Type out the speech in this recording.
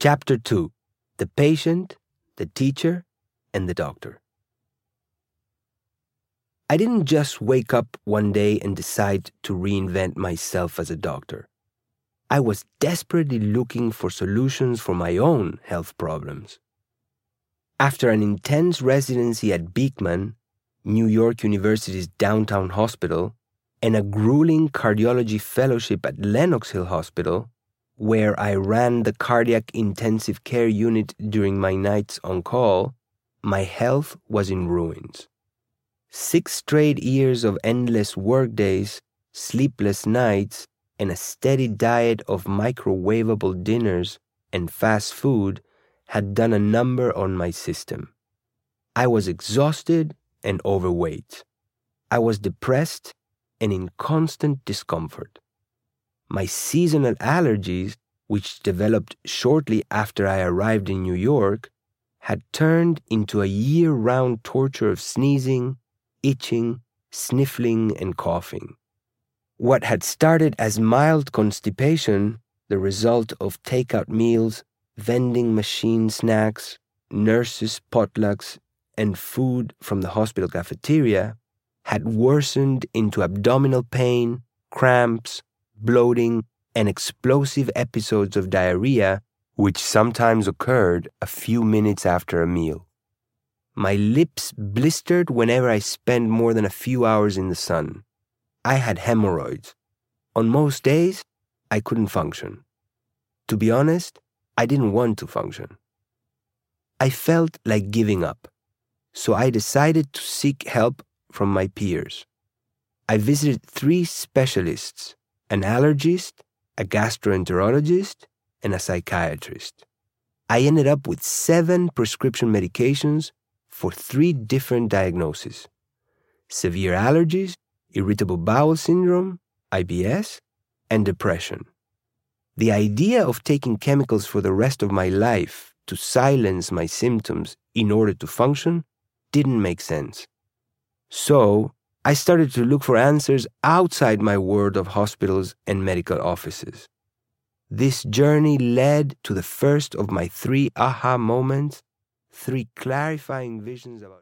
Chapter 2: The Patient, the Teacher, and the Doctor. I didn't just wake up one day and decide to reinvent myself as a doctor. I was desperately looking for solutions for my own health problems. After an intense residency at Beekman, New York University's downtown hospital, and a grueling cardiology fellowship at Lenox Hill Hospital, where I ran the cardiac intensive care unit during my nights on call, my health was in ruins. 6 straight years of endless workdays, sleepless nights, and a steady diet of microwavable dinners and fast food had done a number on my system. I was exhausted and overweight. I was depressed and in constant discomfort. My seasonal allergies, which developed shortly after I arrived in New York, had turned into a year-round torture of sneezing, itching, sniffling, and coughing. What had started as mild constipation, the result of takeout meals, vending machine snacks, nurses' potlucks, and food from the hospital cafeteria, had worsened into abdominal pain, cramps, bloating, and explosive episodes of diarrhea, which sometimes occurred a few minutes after a meal. My lips blistered whenever I spent more than a few hours in the sun. I had hemorrhoids. On most days, I couldn't function. To be honest, I didn't want to function. I felt like giving up, so I decided to seek help from my peers. I visited 3 specialists: an allergist, a gastroenterologist, and a psychiatrist. I ended up with 7 prescription medications for 3 different diagnoses: severe allergies, irritable bowel syndrome, IBS, and depression. The idea of taking chemicals for the rest of my life to silence my symptoms in order to function didn't make sense. So, I started to look for answers outside my world of hospitals and medical offices. This journey led to the first of my 3 aha moments, 3 clarifying visions about